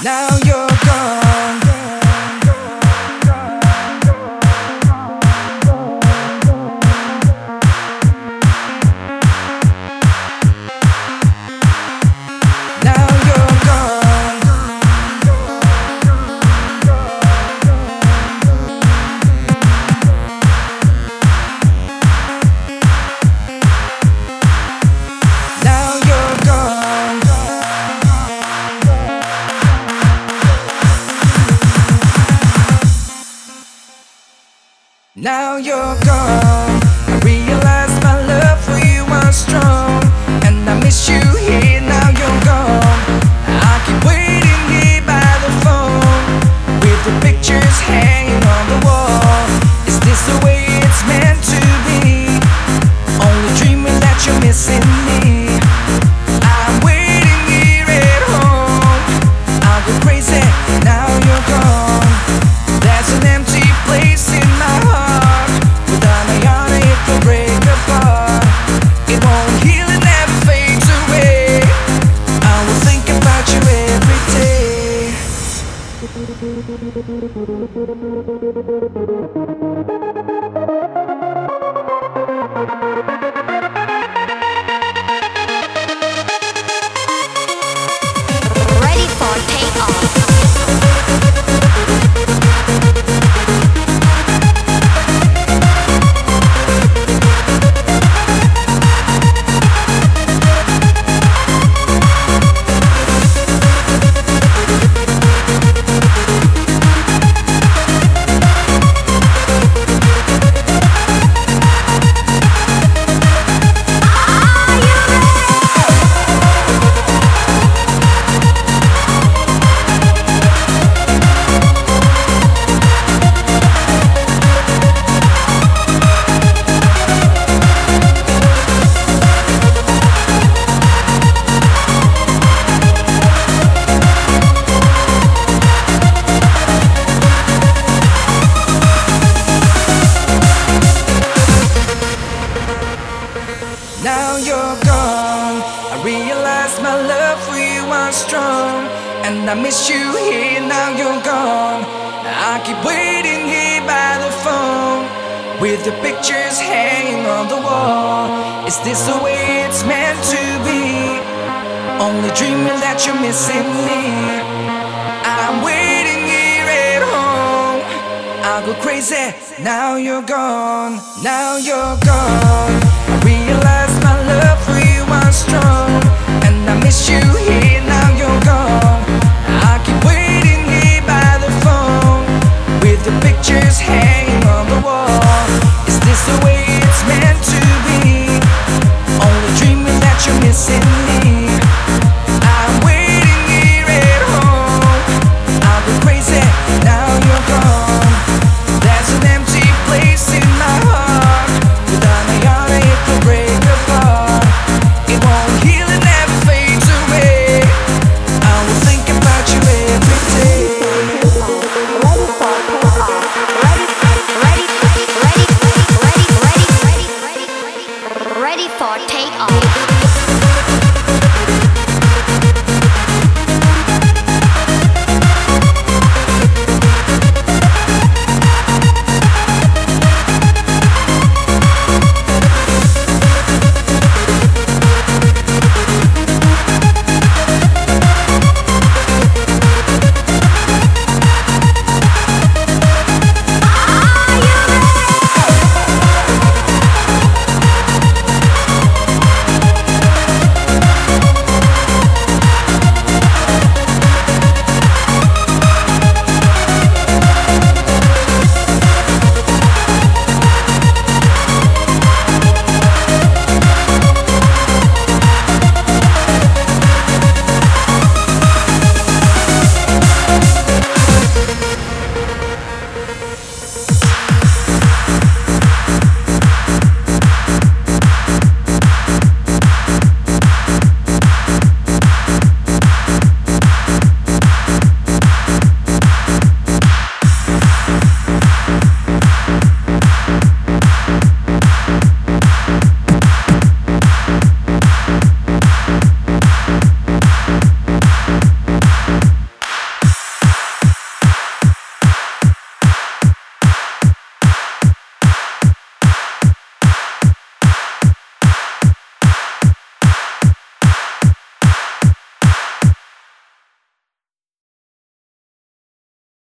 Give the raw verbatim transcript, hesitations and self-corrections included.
Now you're gone. Now you're gone. Now you're gone. Now you're gone. I realize my love for you was strong, and I miss you here. Now you're gone. I keep waiting here by the phone, with the pictures hanging on the wall. Is this the way it's meant to be? Only dreaming that you're missing me. I'm waiting here at home. I'll go crazy. Now you're gone. There's an empty place in my heart. Without my heart it will break apart. It won't heal and never fades away. I will think about you every day. Ready for takeoff. Now you're gone. I realize my love for you was strong, and I miss you here. Now you're gone. I keep waiting here by the phone, with the pictures hanging on the wall. Is this the way it's meant to be? Only dreaming that you're missing me. I'm waiting here at home. I'll go crazy. Now you're gone. Now you're gone. I realize my love for you was strong, and I miss you here. Now you're gone. I keep waiting here by the phone, with the pictures hanging on the wall. Is this the way